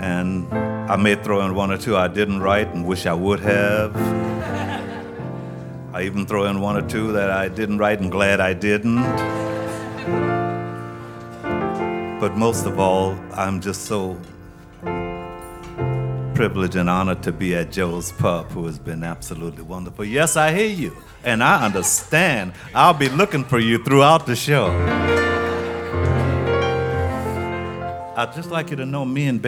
And I may throw in one or two I didn't write and wish I would have. I even throw in one or two that I didn't write and glad I didn't. But most of all, I'm just so privileged and honored to be at Joe's Pub, who has been absolutely wonderful. Yes, I hear you, and I understand. I'll be looking for you throughout the show. I'd just like you to know me and